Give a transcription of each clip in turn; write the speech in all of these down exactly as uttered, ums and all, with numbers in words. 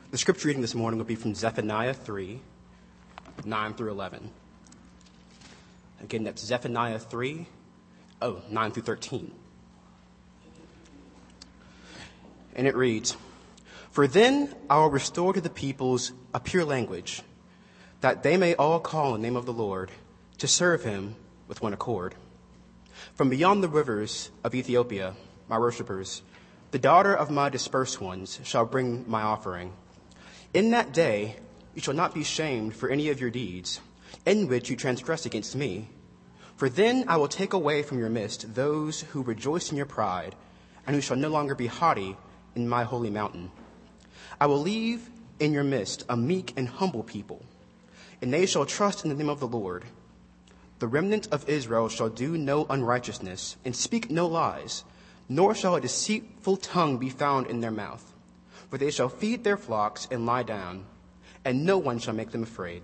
The scripture reading this morning will be from Zephaniah three, nine through eleven. Again, that's Zephaniah three, oh, nine through thirteen. And it reads, "For then I will restore to the peoples a pure language, that they may all call on the name of the Lord, to serve him with one accord. From beyond the rivers of Ethiopia, my worshippers, the daughter of my dispersed ones, shall bring my offering. In that day you shall not be shamed for any of your deeds, in which you transgress against me. For then I will take away from your midst those who rejoice in your pride, and who shall no longer be haughty in my holy mountain. I will leave in your midst a meek and humble people, and they shall trust in the name of the Lord. The remnant of Israel shall do no unrighteousness and speak no lies, nor shall a deceitful tongue be found in their mouth. For they shall feed their flocks and lie down, and no one shall make them afraid."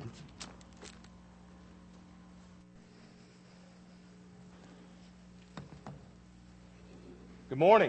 Good morning.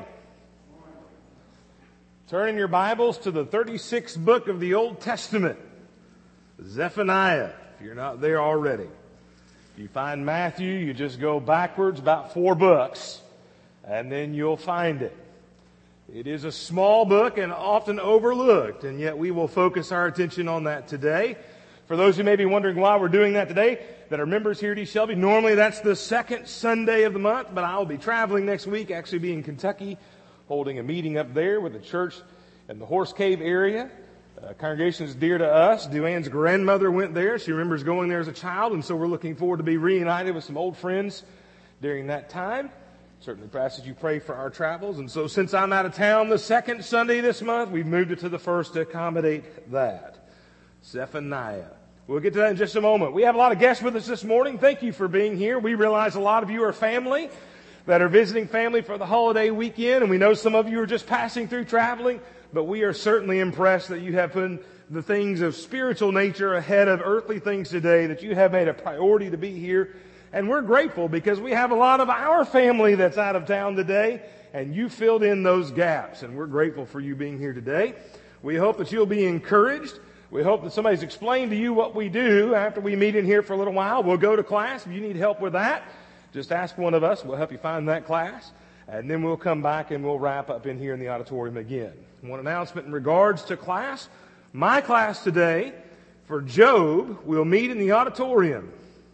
Turn in your Bibles to the thirty-sixth book of the Old Testament, Zephaniah, if you're not there already. If you find Matthew, you just go backwards about four books, and then you'll find it. It is a small book and often overlooked, and yet we will focus our attention on that today. For those who may be wondering why we're doing that today, that are members here at East Shelby, normally that's the second Sunday of the month, but I will be traveling next week, actually be in Kentucky, holding a meeting up there with a church in the Horse Cave area. Uh, congregation is dear to us. Duane's grandmother went there. She remembers going there as a child, and so we're looking forward to be reunited with some old friends during that time. Certainly, perhaps as you pray for our travels. And so since I'm out of town the second Sunday this month, we've moved it to the first to accommodate that. Zephaniah. We'll get to that in just a moment. We have a lot of guests with us this morning. Thank you for being here. We realize a lot of you are family that are visiting family for the holiday weekend, and we know some of you are just passing through traveling, but we are certainly impressed that you have put the things of spiritual nature ahead of earthly things today, that you have made a priority to be here. And we're grateful because we have a lot of our family that's out of town today, and you filled in those gaps, and we're grateful for you being here today. We hope that you'll be encouraged. We hope that somebody's explained to you what we do after we meet in here for a little while. We'll go to class. If you need help with that, just ask one of us. We'll help you find that class. And then we'll come back and we'll wrap up in here in the auditorium again. One announcement in regards to class. My class today for Job will meet in the auditorium.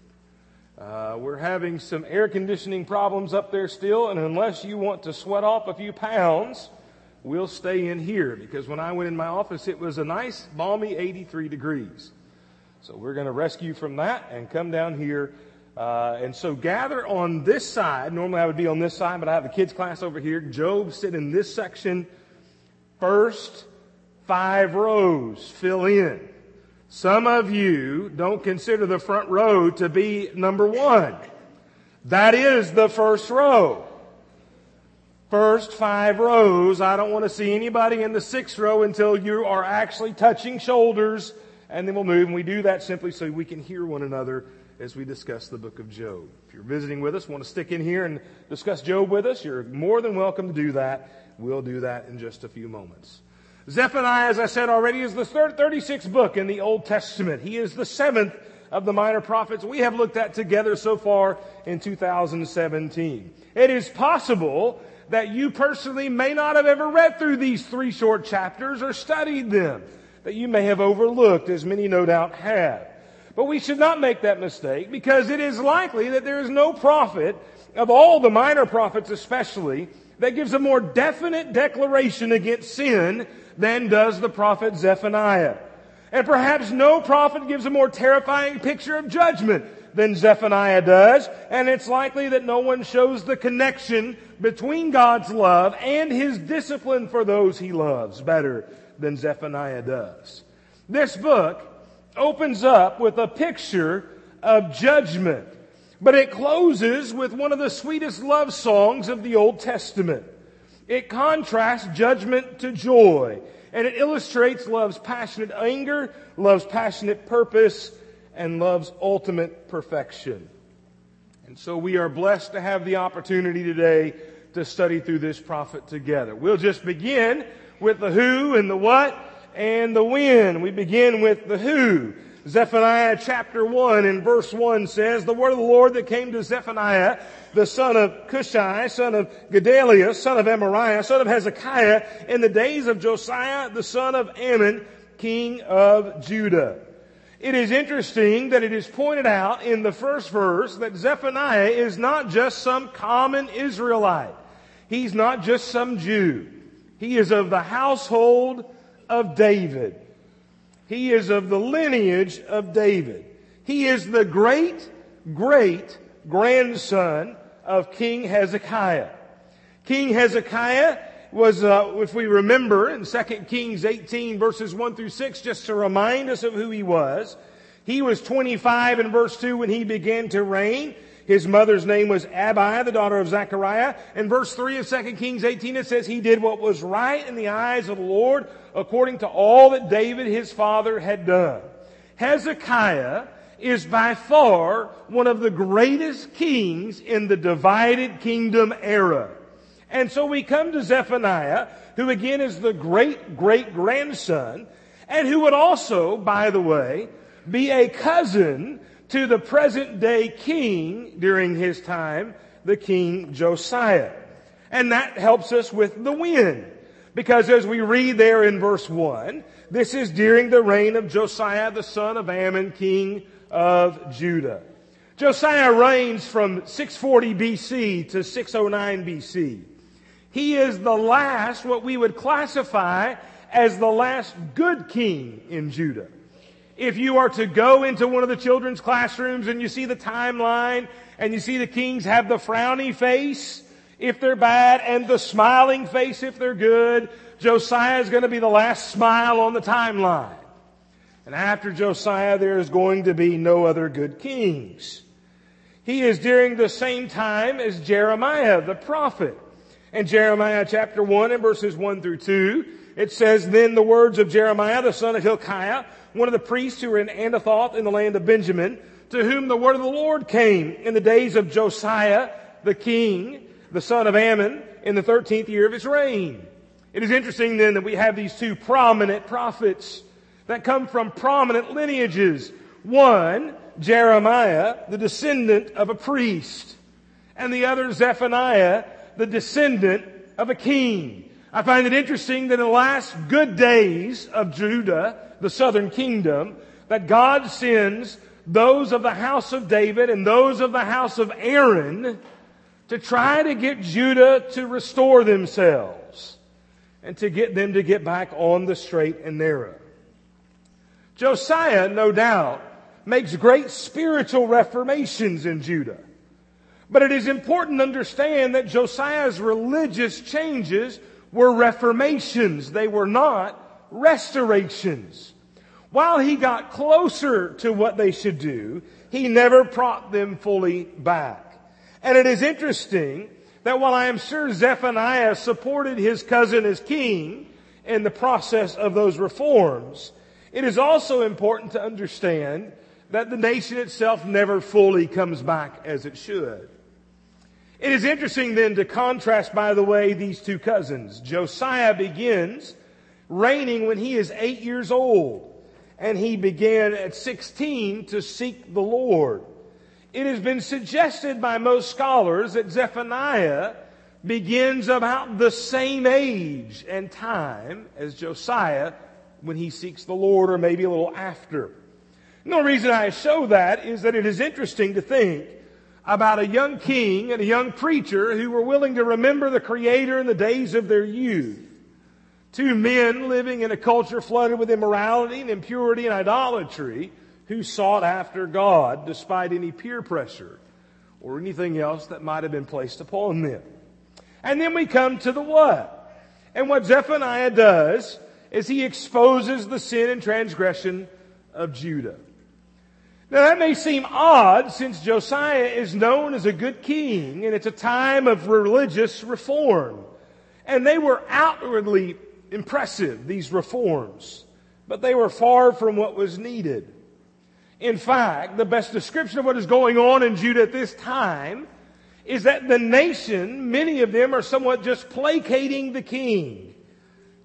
Uh, we're having some air conditioning problems up there still, and unless you want to sweat off a few pounds, we'll stay in here, because when I went in my office, it was a nice, balmy eighty-three degrees. So we're going to rescue from that and come down here. Uh, and so gather on this side. Normally I would be on this side, but I have the kids' class over here. Job sit in this section. First five rows fill in. Some of you don't consider the front row to be number one. That is the first row. First five rows. I don't want to see anybody in the sixth row until you are actually touching shoulders, and then we'll move. And we do that simply so we can hear one another as we discuss the book of Job. If you're visiting with us, want to stick in here and discuss Job with us, you're more than welcome to do that. We'll do that in just a few moments. Zephaniah, as I said already, is the third, thirty-sixth book in the Old Testament. He is the seventh of the minor prophets we have looked at together so far in two thousand seventeen. It is possible that you personally may not have ever read through these three short chapters or studied them, that you may have overlooked, as many no doubt have. But we should not make that mistake, because it is likely that there is no prophet, of all the minor prophets especially, that gives a more definite declaration against sin than does the prophet Zephaniah. And perhaps no prophet gives a more terrifying picture of judgment than Zephaniah does. And it's likely that no one shows the connection between God's love and His discipline for those He loves better than Zephaniah does. This book opens up with a picture of judgment, but it closes with one of the sweetest love songs of the Old Testament. It contrasts judgment to joy, and it illustrates love's passionate anger, love's passionate purpose, and love's ultimate perfection. And so we are blessed to have the opportunity today to study through this prophet together. We'll just begin with the who and the what and the when. We begin with the who. Zephaniah chapter one and verse one says, the word of the Lord that came to Zephaniah, the son of Cushai, son of Gedaliah, son of Amariah, son of Hezekiah, in the days of Josiah, the son of Ammon, king of Judah. It is interesting that it is pointed out in the first verse that Zephaniah is not just some common Israelite. He's not just some Jew. He is of the household of David. He is of the lineage of David. He is the great, great grandson of King Hezekiah. King Hezekiah was, uh, if we remember, in Second Kings eighteen, verses one through six, just to remind us of who he was. He was twenty-five in verse two when he began to reign. His mother's name was Abi, the daughter of Zechariah. In verse three of Second Kings eighteen, it says, he did what was right in the eyes of the Lord, according to all that David his father had done. Hezekiah is by far one of the greatest kings in the divided kingdom era. And so we come to Zephaniah, who again is the great-great-grandson, and who would also, by the way, be a cousin to the present-day king during his time, the King Josiah. And that helps us with the when. Because as we read there in verse one, this is during the reign of Josiah, the son of Ammon, king of Judah. Josiah reigns from six forty B C to six oh nine B C. He is the last, what we would classify as the last good king in Judah. If you are to go into one of the children's classrooms and you see the timeline and you see the kings have the frowny face if they're bad and the smiling face if they're good, Josiah is going to be the last smile on the timeline. And after Josiah, there is going to be no other good kings. He is during the same time as Jeremiah the prophet. In Jeremiah chapter one and verses one through two, it says, then the words of Jeremiah the son of Hilkiah, one of the priests who were in Anathoth in the land of Benjamin, to whom the word of the Lord came in the days of Josiah the king, the son of Ammon, in the thirteenth year of his reign. It is interesting then that we have these two prominent prophets that come from prominent lineages. One, Jeremiah, the descendant of a priest, and the other, Zephaniah, the descendant of a king. I find it interesting that in the last good days of Judah, the southern kingdom, that God sends those of the house of David and those of the house of Aaron to try to get Judah to restore themselves and to get them to get back on the straight and narrow. Josiah, no doubt, makes great spiritual reformations in Judah. But it is important to understand that Josiah's religious changes were reformations. They were not restorations. While he got closer to what they should do, he never brought them fully back. And it is interesting that while I am sure Zephaniah supported his cousin as king in the process of those reforms, it is also important to understand that the nation itself never fully comes back as it should. It is interesting then to contrast, by the way, these two cousins. Josiah begins reigning when he is eight years old, and he began at sixteen to seek the Lord. It has been suggested by most scholars that Zephaniah begins about the same age and time as Josiah when he seeks the Lord, or maybe a little after. And the reason I show that is that it is interesting to think about a young king and a young preacher who were willing to remember the Creator in the days of their youth. Two men living in a culture flooded with immorality and impurity and idolatry who sought after God despite any peer pressure or anything else that might have been placed upon them. And then we come to the what? And what Zephaniah does is he exposes the sin and transgression of Judah. Now that may seem odd since Josiah is known as a good king and it's a time of religious reform. And they were outwardly impressive, these reforms, but they were far from what was needed. In fact, the best description of what is going on in Judah at this time is that the nation, many of them are somewhat just placating the king.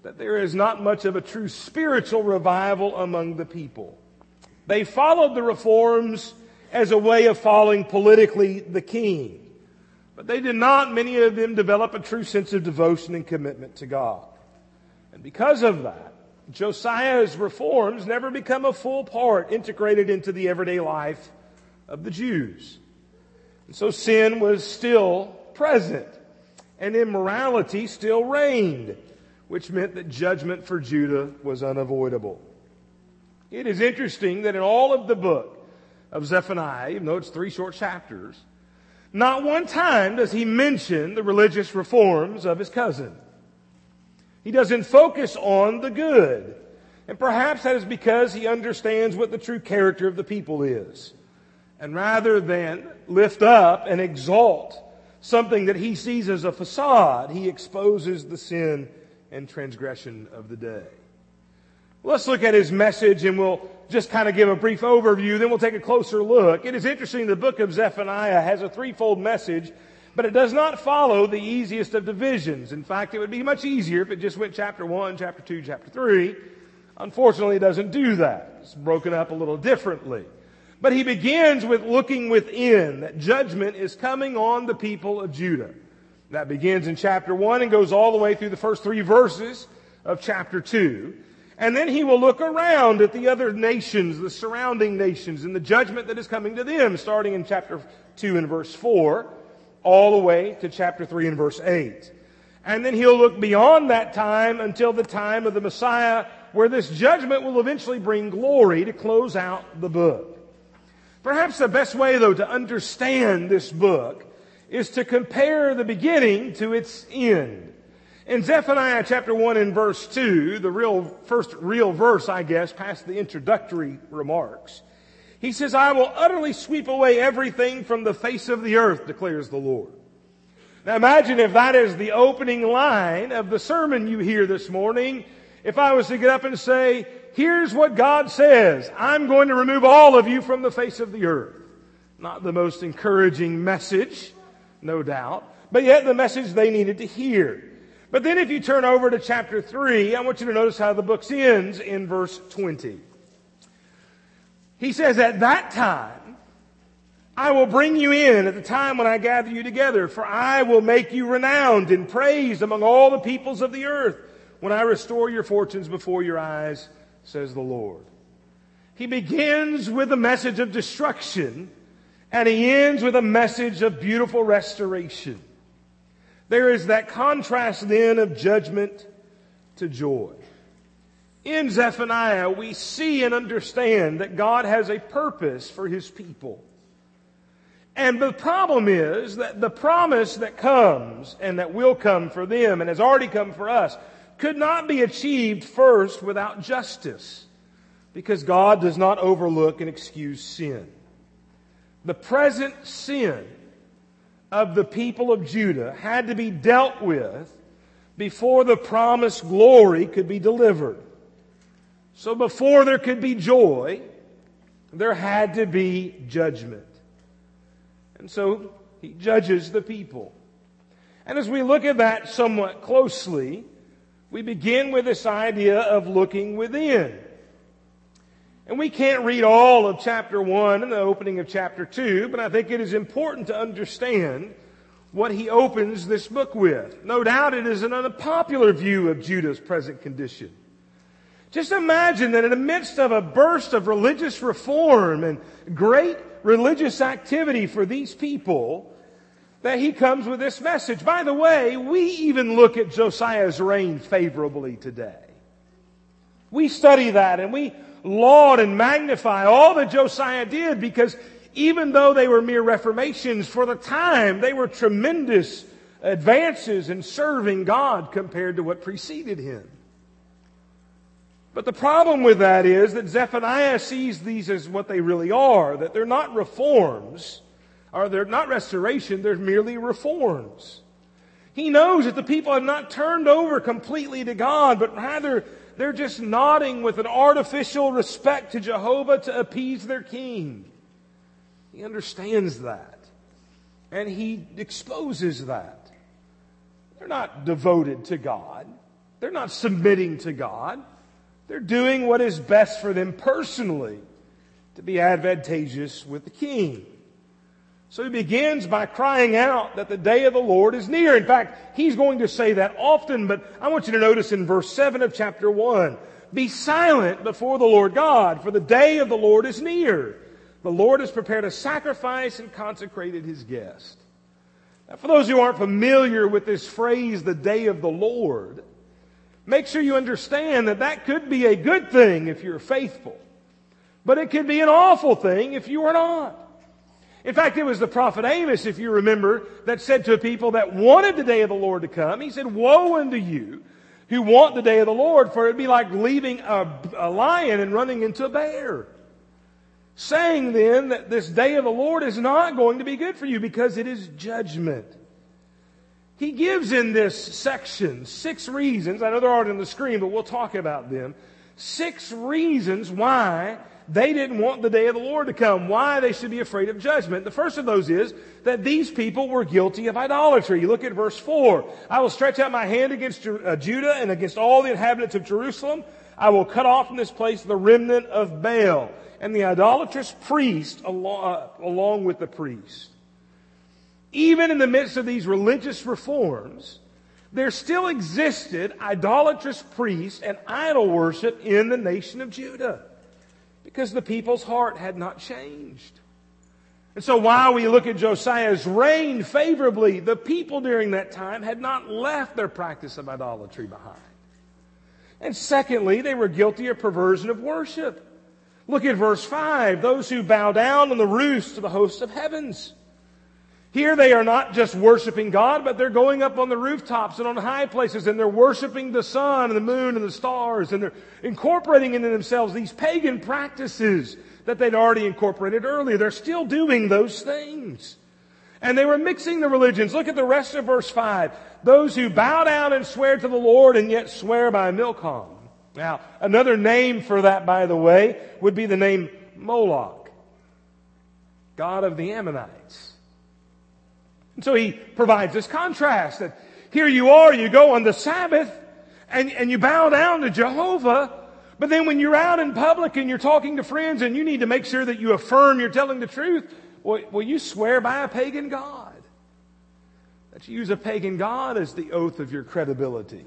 that there is not much of a true spiritual revival among the people. They followed the reforms as a way of following politically the king. But they did not, many of them, develop a true sense of devotion and commitment to God. And because of that, Josiah's reforms never become a full part integrated into the everyday life of the Jews. And so sin was still present, and immorality still reigned, which meant that judgment for Judah was unavoidable. It is interesting that in all of the book of Zephaniah, even though it's three short chapters, not one time does he mention the religious reforms of his cousin. He doesn't focus on the good. And perhaps that is because he understands what the true character of the people is. And rather than lift up and exalt something that he sees as a facade, he exposes the sin and transgression of the day. Let's look at his message, and we'll just kind of give a brief overview, then we'll take a closer look. It is interesting, the book of Zephaniah has a threefold message, but it does not follow the easiest of divisions. In fact, it would be much easier if it just went chapter one, chapter two, chapter three. Unfortunately, it doesn't do that. It's broken up a little differently. But he begins with looking within, that judgment is coming on the people of Judah. That begins in chapter one and goes all the way through the first three verses of chapter two. And then he will look around at the other nations, the surrounding nations, and the judgment that is coming to them, starting in chapter two and verse four, all the way to chapter three and verse eight. And then he'll look beyond that time until the time of the Messiah, where this judgment will eventually bring glory to close out the book. Perhaps the best way, though, to understand this book is to compare the beginning to its end. In Zephaniah chapter one and verse two, the real first real verse, I guess, past the introductory remarks, he says, "I will utterly sweep away everything from the face of the earth, declares the Lord." Now imagine if that is the opening line of the sermon you hear this morning. If I was to get up and say, here's what God says, I'm going to remove all of you from the face of the earth. Not the most encouraging message, no doubt, but yet the message they needed to hear. But then if you turn over to chapter three, I want you to notice how the book ends in verse twenty. He says, "At that time, I will bring you in at the time when I gather you together, for I will make you renowned and praised among all the peoples of the earth when I restore your fortunes before your eyes, says the Lord." He begins with a message of destruction, and he ends with a message of beautiful restoration. There is that contrast then of judgment to joy. In Zephaniah, we see and understand that God has a purpose for His people. And the problem is that the promise that comes and that will come for them and has already come for us could not be achieved first without justice, because God does not overlook and excuse sin. The present sin of the people of Judah had to be dealt with before the promised glory could be delivered. So before there could be joy, there had to be judgment. And so He judges the people. And as we look at that somewhat closely, we begin with this idea of looking within. And we can't read all of chapter one and the opening of chapter two, but I think it is important to understand what he opens this book with. No doubt it is an unpopular view of Judah's present condition. Just imagine that in the midst of a burst of religious reform and great religious activity for these people, that he comes with this message. By the way, we even look at Josiah's reign favorably today. We study that and we laud and magnify all that Josiah did, because even though they were mere reformations for the time, they were tremendous advances in serving God compared to what preceded him. But the problem with that is that Zephaniah sees these as what they really are, that they're not reforms, or they're not restoration, they're merely reforms. He knows that the people have not turned over completely to God, but rather they're just nodding with an artificial respect to Jehovah to appease their king. He understands that. And he exposes that. They're not devoted to God. They're not submitting to God. They're doing what is best for them personally to be advantageous with the king. So he begins by crying out that the day of the Lord is near. In fact, he's going to say that often, but I want you to notice in verse seven of chapter one, be silent before the Lord God, for the day of the Lord is near. The Lord has prepared a sacrifice and consecrated his guest. Now, for those who aren't familiar with this phrase, the day of the Lord, make sure you understand that that could be a good thing if you're faithful. But it could be an awful thing if you are not. In fact, it was the prophet Amos, if you remember, that said to people that wanted the day of the Lord to come, he said, woe unto you who want the day of the Lord, for it would be like leaving a, a lion and running into a bear. Saying then that this day of the Lord is not going to be good for you because it is judgment. He gives in this section six reasons, I know they're already on the screen, but we'll talk about them. Six reasons why they didn't want the day of the Lord to come, why they should be afraid of judgment. The first of those is that these people were guilty of idolatry. You look at verse four. I will stretch out my hand against Judah and against all the inhabitants of Jerusalem. I will cut off from this place the remnant of Baal and the idolatrous priest along with the priest. Even in the midst of these religious reforms, there still existed idolatrous priests and idol worship in the nation of Judah, because the people's heart had not changed. And so while we look at Josiah's reign favorably, the people during that time had not left their practice of idolatry behind. And secondly, they were guilty of perversion of worship. Look at verse five. Those who bow down on the roofs to the hosts of heavens. Here they are not just worshiping God, but they're going up on the rooftops and on high places, and they're worshiping the sun and the moon and the stars, and they're incorporating into themselves these pagan practices that they'd already incorporated earlier. They're still doing those things. And they were mixing the religions. Look at the rest of verse five. Those who bow down and swear to the Lord and yet swear by Milcom. Now, another name for that, by the way, would be the name Moloch, god of the Ammonites. And so he provides this contrast that here you are, you go on the Sabbath and, and you bow down to Jehovah, but then when you're out in public and you're talking to friends and you need to make sure that you affirm you're telling the truth, well, well you swear by a pagan god. That you use a pagan god as the oath of your credibility.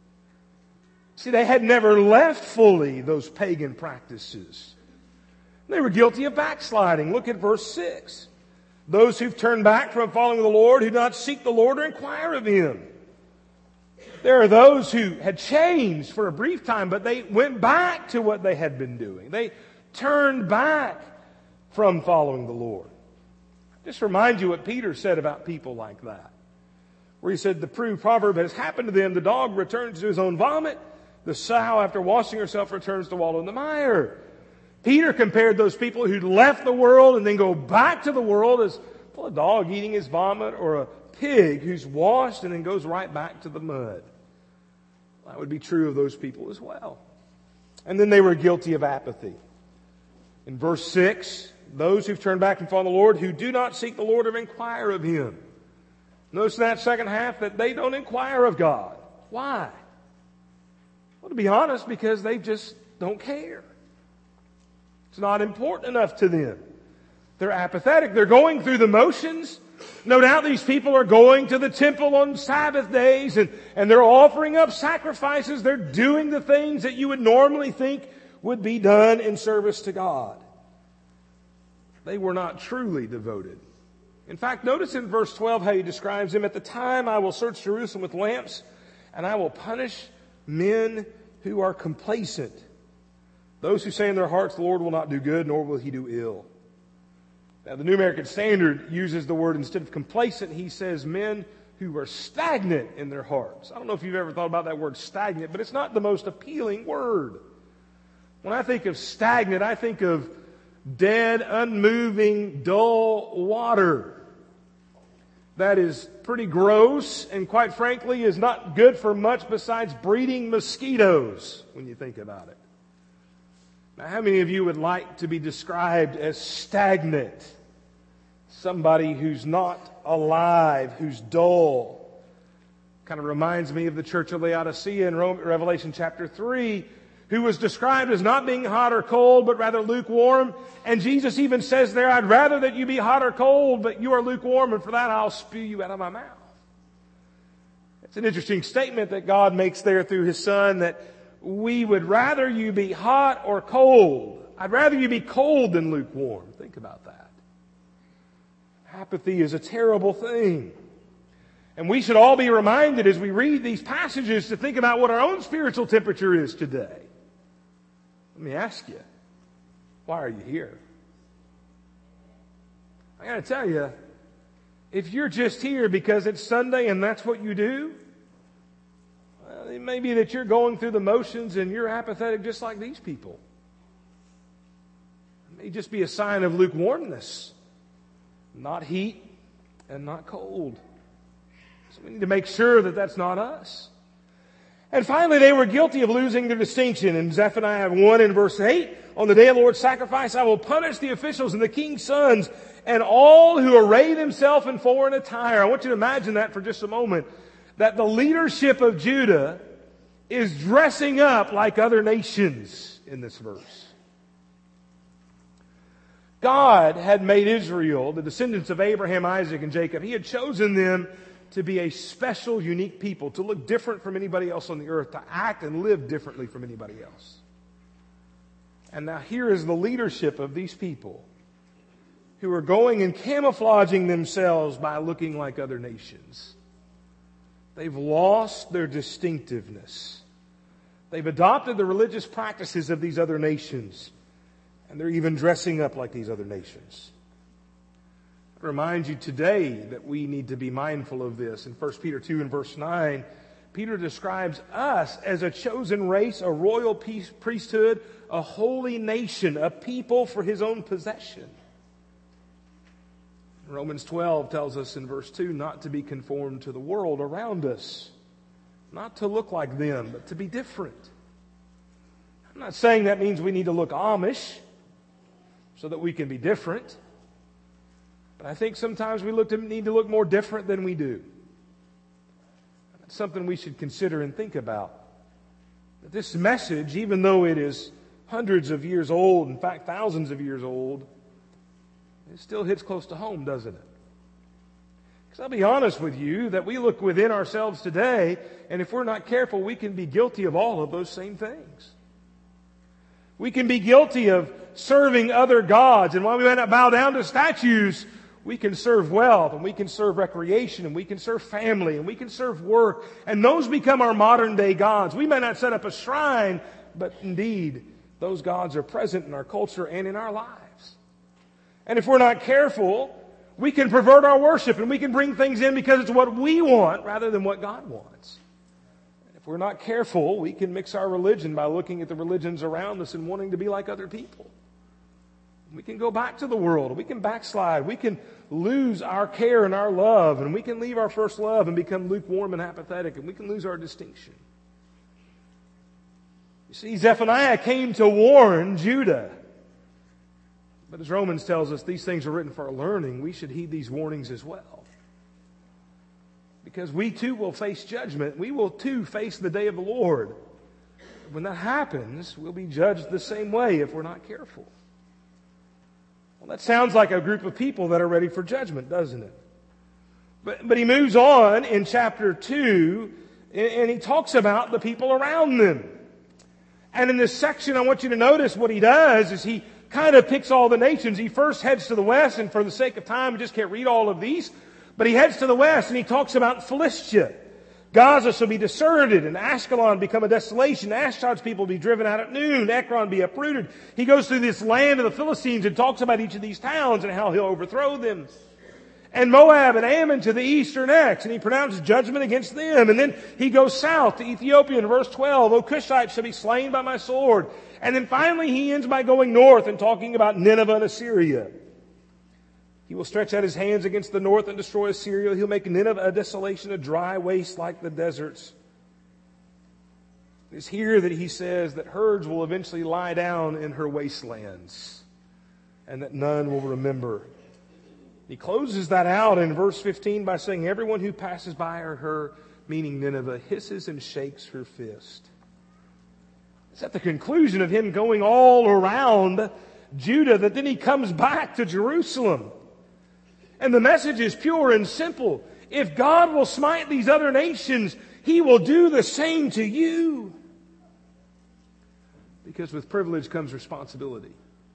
See, they had never left fully those pagan practices. They were guilty of backsliding. Look at verse six. Those who've turned back from following the Lord, who do not seek the Lord or inquire of Him. There are those who had changed for a brief time, but they went back to what they had been doing. They turned back from following the Lord. Just remind you what Peter said about people like that. Where he said, the true proverb has happened to them. The dog returns to his own vomit. The sow, after washing herself, returns to wallow in the mire. Peter compared those people who'd left the world and then go back to the world as well, a dog eating his vomit or a pig who's washed and then goes right back to the mud. That would be true of those people as well. And then they were guilty of apathy. In verse six, those who've turned back and followed the Lord, who do not seek the Lord or inquire of Him. Notice in that second half that they don't inquire of God. Why? Well, to be honest, because they just don't care. It's not important enough to them. They're apathetic. They're going through the motions. No doubt these people are going to the temple on Sabbath days and, and they're offering up sacrifices. They're doing the things that you would normally think would be done in service to God. They were not truly devoted. In fact, notice in verse twelve how he describes them. At the time I will search Jerusalem with lamps, and I will punish men who are complacent. Those who say in their hearts, the Lord will not do good, nor will He do ill. Now, the New American Standard uses the word, instead of complacent, he says men who are stagnant in their hearts. I don't know if you've ever thought about that word stagnant, but it's not the most appealing word. When I think of stagnant, I think of dead, unmoving, dull water. That is pretty gross and, quite frankly, is not good for much besides breeding mosquitoes when you think about it. Now, how many of you would like to be described as stagnant? Somebody who's not alive, who's dull. Kind of reminds me of the church of Laodicea in Revelation chapter three, who was described as not being hot or cold, but rather lukewarm. And Jesus even says there, I'd rather that you be hot or cold, but you are lukewarm, and for that I'll spew you out of my mouth. It's an interesting statement that God makes there through His Son, that we would rather you be hot or cold. I'd rather you be cold than lukewarm. Think about that. Apathy is a terrible thing. And we should all be reminded as we read these passages to think about what our own spiritual temperature is today. Let me ask you, why are you here? I got to tell you, if you're just here because it's Sunday and that's what you do, well, it may be that you're going through the motions and you're apathetic just like these people. It may just be a sign of lukewarmness, not heat and not cold. So we need to make sure that that's not us. And finally, they were guilty of losing their distinction. In Zephaniah one in verse eight, on the day of the Lord's sacrifice, I will punish the officials and the king's sons and all who array themselves in foreign attire. I want you to imagine that for just a moment. That the leadership of Judah is dressing up like other nations in this verse. God had made Israel, the descendants of Abraham, Isaac, and Jacob. He had chosen them to be a special, unique people, to look different from anybody else on the earth, to act and live differently from anybody else. And now here is the leadership of these people who are going and camouflaging themselves by looking like other nations. They've lost their distinctiveness. They've adopted the religious practices of these other nations, and they're even dressing up like these other nations. I remind you today that we need to be mindful of this. In First Peter two and verse nine, Peter describes us as a chosen race, a royal priesthood, a holy nation, a people for His own possession. Romans twelve tells us in verse two not to be conformed to the world around us, not to look like them, but to be different. I'm not saying that means we need to look Amish so that we can be different. But I think sometimes we look to, need to look more different than we do. That's something we should consider and think about. That this message, even though it is hundreds of years old, in fact thousands of years old, it still hits close to home, doesn't it? Because I'll be honest with you, that we look within ourselves today, and if we're not careful, we can be guilty of all of those same things. We can be guilty of serving other gods, and while we may not bow down to statues, we can serve wealth, and we can serve recreation, and we can serve family, and we can serve work. And those become our modern day gods. We may not set up a shrine, but indeed, those gods are present in our culture and in our lives. And if we're not careful, we can pervert our worship, and we can bring things in because it's what we want rather than what God wants. If we're not careful, we can mix our religion by looking at the religions around us and wanting to be like other people. We can go back to the world. We can backslide. We can lose our care and our love. And we can leave our first love and become lukewarm and apathetic. And we can lose our distinction. You see, Zephaniah came to warn Judah. But as Romans tells us, these things are written for our learning. We should heed these warnings as well. Because we too will face judgment. We will too face the day of the Lord. When that happens, we'll be judged the same way if we're not careful. Well, that sounds like a group of people that are ready for judgment, doesn't it? But, but he moves on in chapter two, and he talks about the people around them. And in this section, I want you to notice what he does is he kind of picks all the nations. He first heads to the west, and for the sake of time, we just can't read all of these. But he heads to the west, and he talks about Philistia. Gaza shall be deserted, and Ashkelon become a desolation. Ashdod's people be driven out at noon. Ekron be uprooted. He goes through this land of the Philistines and talks about each of these towns and how he'll overthrow them. And Moab and Ammon to the east are next, and he pronounces judgment against them. And then he goes south to Ethiopia in verse twelve. O Cushites shall be slain by my sword. And then finally he ends by going north and talking about Nineveh and Assyria. He will stretch out his hands against the north and destroy Assyria. He'll make Nineveh a desolation, a dry waste like the deserts. It's here that he says that herds will eventually lie down in her wastelands and that none will remember. He closes that out in verse fifteen by saying, everyone who passes by her meaning Nineveh, hisses and shakes her fist. It's at the conclusion of him going all around Judah that then he comes back to Jerusalem. And the message is pure and simple. If God will smite these other nations, He will do the same to you. Because with privilege comes responsibility.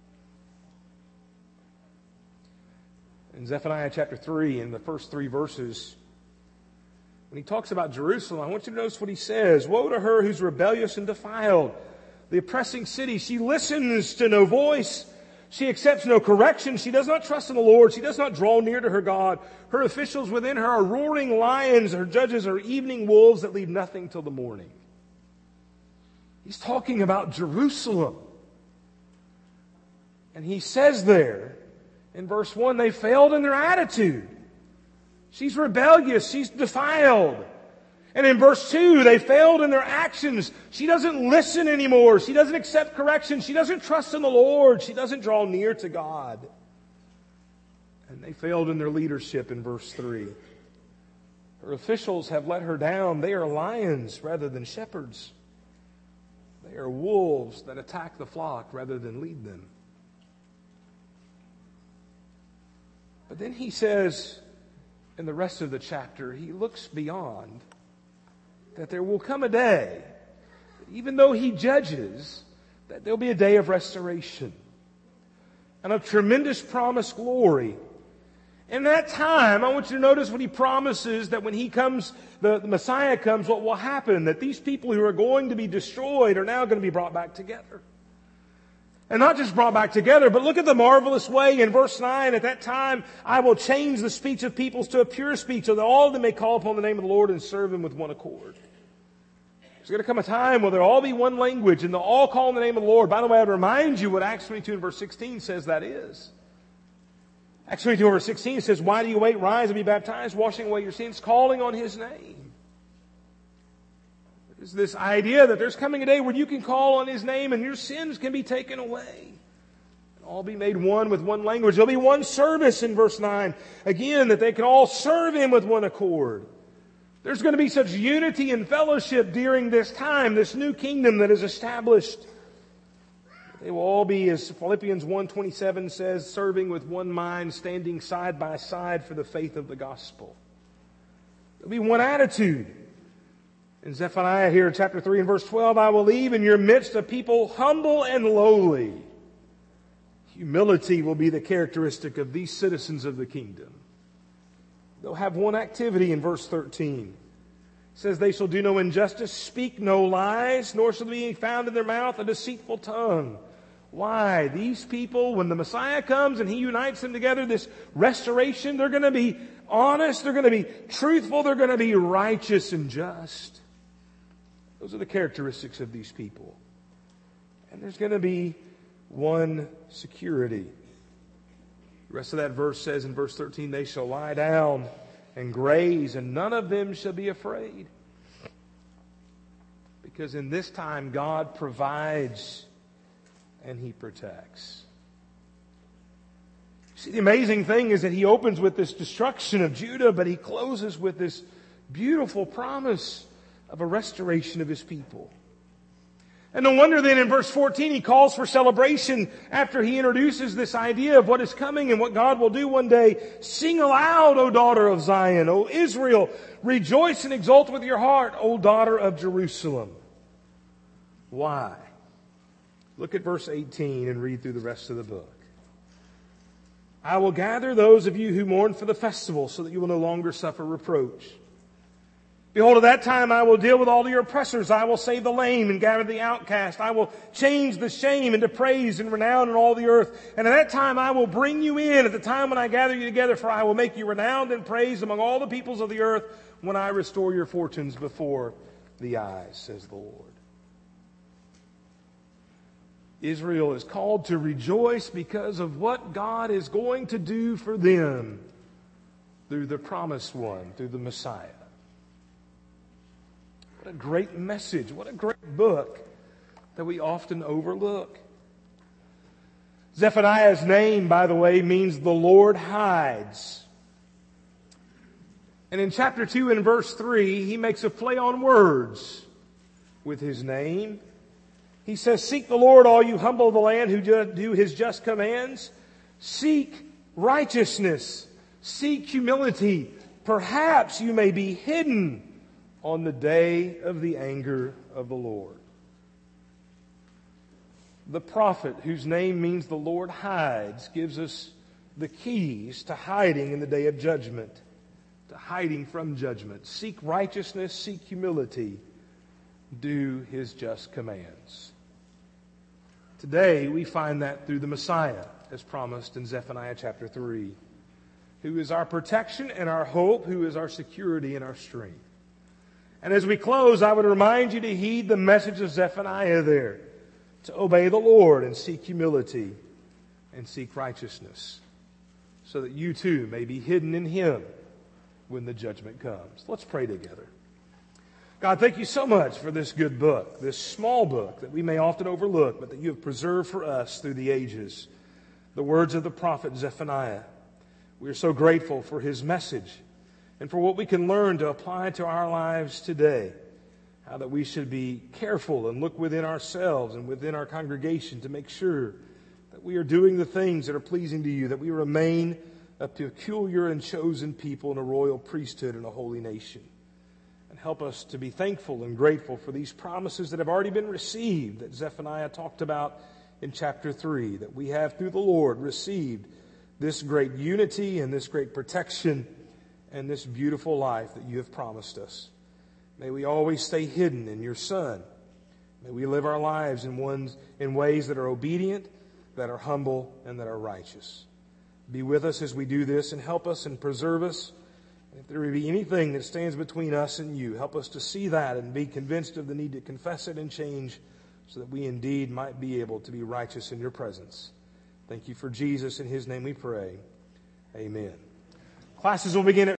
In Zephaniah chapter three, in the first three verses, when he talks about Jerusalem, I want you to notice what he says. Woe to her who's rebellious and defiled, the oppressing city. She listens to no voice. She accepts no correction. She does not trust in the Lord. She does not draw near to her God. Her officials within her are roaring lions. Her judges are evening wolves that leave nothing till the morning. He's talking about Jerusalem. And he says there in verse one, they failed in their attitude. She's rebellious. She's defiled. And in verse two, they failed in their actions. She doesn't listen anymore. She doesn't accept correction. She doesn't trust in the Lord. She doesn't draw near to God. And they failed in their leadership in verse three. Her officials have let her down. They are lions rather than shepherds. They are wolves that attack the flock rather than lead them. But then he says in the rest of the chapter, he looks beyond. That there will come a day, even though he judges, that there'll be a day of restoration and of tremendous promised glory. In that time, I want you to notice what he promises, that when he comes, the, the Messiah comes, what will happen? That these people who are going to be destroyed are now going to be brought back together. And not just brought back together, but look at the marvelous way in verse nine. At that time, I will change the speech of peoples to a pure speech, so that all of them may call upon the name of the Lord and serve Him with one accord. There's going to come a time where there'll all be one language, and they'll all call on the name of the Lord. By the way, I'd remind you what Acts twenty-two and verse sixteen says that is. Acts twenty-two and verse sixteen says, why do you wait? Rise and be baptized, washing away your sins, calling on His name. There's this idea that there's coming a day where you can call on His name and your sins can be taken away. And all be made one with one language. There'll be one service in verse nine. Again, that they can all serve Him with one accord. There's going to be such unity and fellowship during this time, this new kingdom that is established. They will all be, as Philippians one twenty-seven says, serving with one mind, standing side by side for the faith of the gospel. There'll be one attitude. In Zephaniah here in chapter three and verse twelve, I will leave in your midst a people humble and lowly. Humility will be the characteristic of these citizens of the kingdom. They'll have one activity in verse thirteen. It says, they shall do no injustice, speak no lies, nor shall be found in their mouth a deceitful tongue. Why? These people, when the Messiah comes and He unites them together, this restoration, they're going to be honest, they're going to be truthful, they're going to be righteous and just. Those are the characteristics of these people. And there's going to be one security. The rest of that verse says in verse thirteen, they shall lie down and graze, and none of them shall be afraid. Because in this time, God provides and He protects. See, the amazing thing is that He opens with this destruction of Judah, but He closes with this beautiful promise of a restoration of His people. And no wonder then in verse fourteen He calls for celebration after He introduces this idea of what is coming and what God will do one day. Sing aloud, O daughter of Zion, O Israel. Rejoice and exult with your heart, O daughter of Jerusalem. Why? Look at verse eighteen and read through the rest of the book. I will gather those of you who mourn for the festival so that you will no longer suffer reproach. Behold, at that time I will deal with all your oppressors. I will save the lame and gather the outcast. I will change the shame into praise and renown in all the earth. And at that time I will bring you in at the time when I gather you together, for I will make you renowned and praised among all the peoples of the earth when I restore your fortunes before the eyes, says the Lord. Israel is called to rejoice because of what God is going to do for them through the promised one, through the Messiah. What a great message. What a great book that we often overlook. Zephaniah's name, by the way, means the Lord hides. And in chapter two and verse three, he makes a play on words with his name. He says, seek the Lord, all you humble of the land who do his just commands. Seek righteousness. Seek humility. Perhaps you may be hidden on the day of the anger of the Lord. The prophet, whose name means the Lord hides, gives us the keys to hiding in the day of judgment, to hiding from judgment. Seek righteousness, seek humility, do his just commands. Today we find that through the Messiah, as promised in Zephaniah chapter three, who is our protection and our hope, who is our security and our strength. And as we close, I would remind you to heed the message of Zephaniah there, to obey the Lord and seek humility and seek righteousness, so that you too may be hidden in Him when the judgment comes. Let's pray together. God, thank you so much for this good book, this small book that we may often overlook, but that you have preserved for us through the ages. The words of the prophet Zephaniah. We are so grateful for his message and for what we can learn to apply to our lives today. How that we should be careful and look within ourselves and within our congregation to make sure that we are doing the things that are pleasing to you, that we remain a peculiar and chosen people and a royal priesthood and a holy nation. And help us to be thankful and grateful for these promises that have already been received, that Zephaniah talked about in chapter three, that we have through the Lord received this great unity and this great protection and this beautiful life that you have promised us. May we always stay hidden in your Son. May we live our lives in ones in ways that are obedient, that are humble, and that are righteous. Be with us as we do this and help us and preserve us. If there be anything that stands between us and you, help us to see that and be convinced of the need to confess it and change so that we indeed might be able to be righteous in your presence. Thank you for Jesus. In his name we pray. Amen. Classes will begin at